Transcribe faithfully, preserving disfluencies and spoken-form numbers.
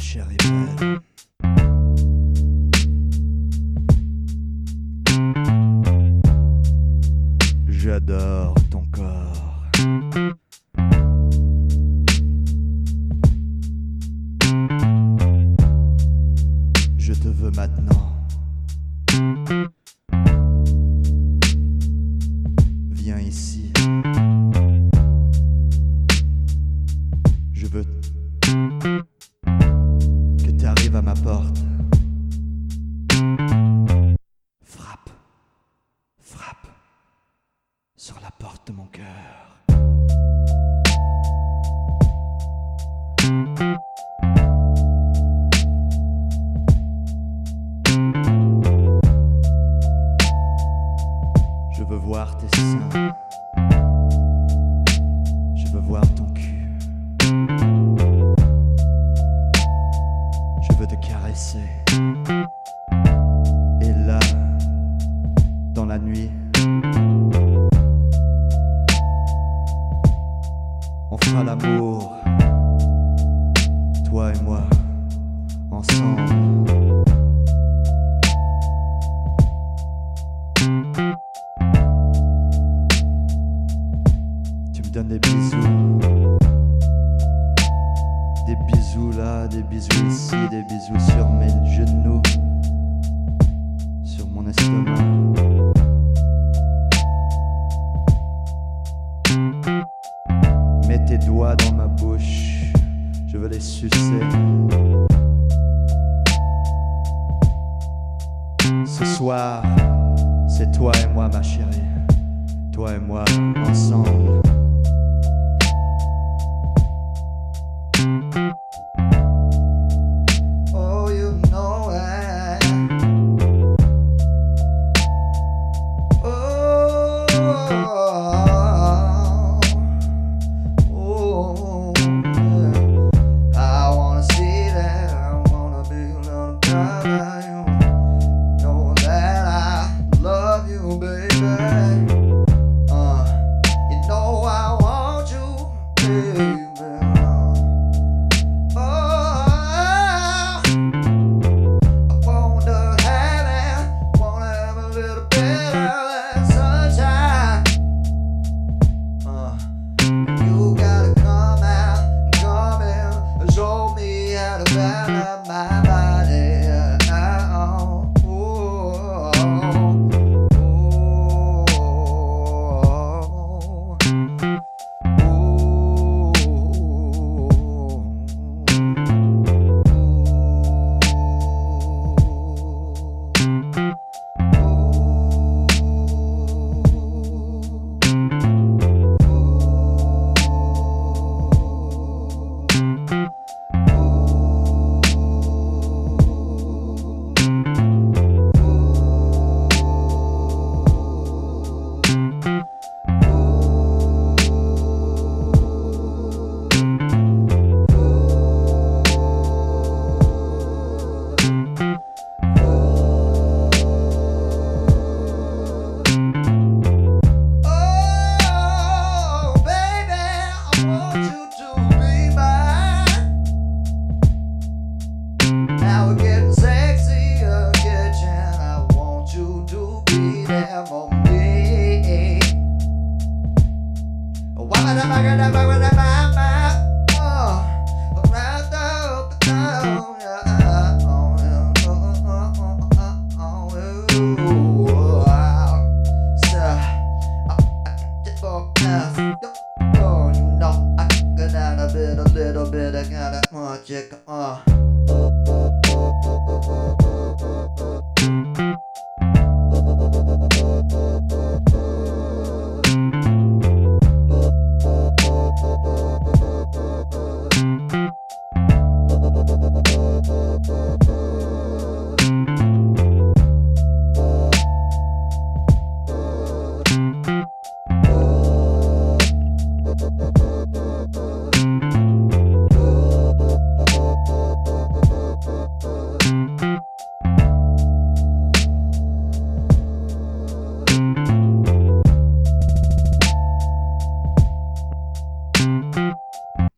chérie belle. J'adore ton corps. Je te veux maintenant. Viens ici. Je veux que tu arrives à ma porte. Frappe, frappe sur la porte de mon cœur. Je veux voir tes seins. Je veux voir ton cul. Je veux te caresser. Et là, dans la nuit, on fera l'amour, toi et moi, ensemble. Tu me donnes des bisous, des bisous là, des bisous ici, des bisous sur mes genoux, sur mon estomac. Mets tes doigts dans ma bouche, je veux les sucer. Ce soir, c'est toi et moi ma chérie, toi et moi ensemble. Oh, you know I. Oh, oh, yeah. I wanna see that. I wanna be a little guy like you. Know that I love you, baby. Uh, you know I want you, baby. My body, oh, oh, oh, now we're getting sexy again, and I want you to be there for me. Why the fuck the fuck with the mama? Oh, right there, up and down, yeah. Oh, yeah. Oh, oh, oh, oh, oh, oh, wow. So, I just for now. Oh, you know, I got a bit, a little bit, I got a more chicken, uh.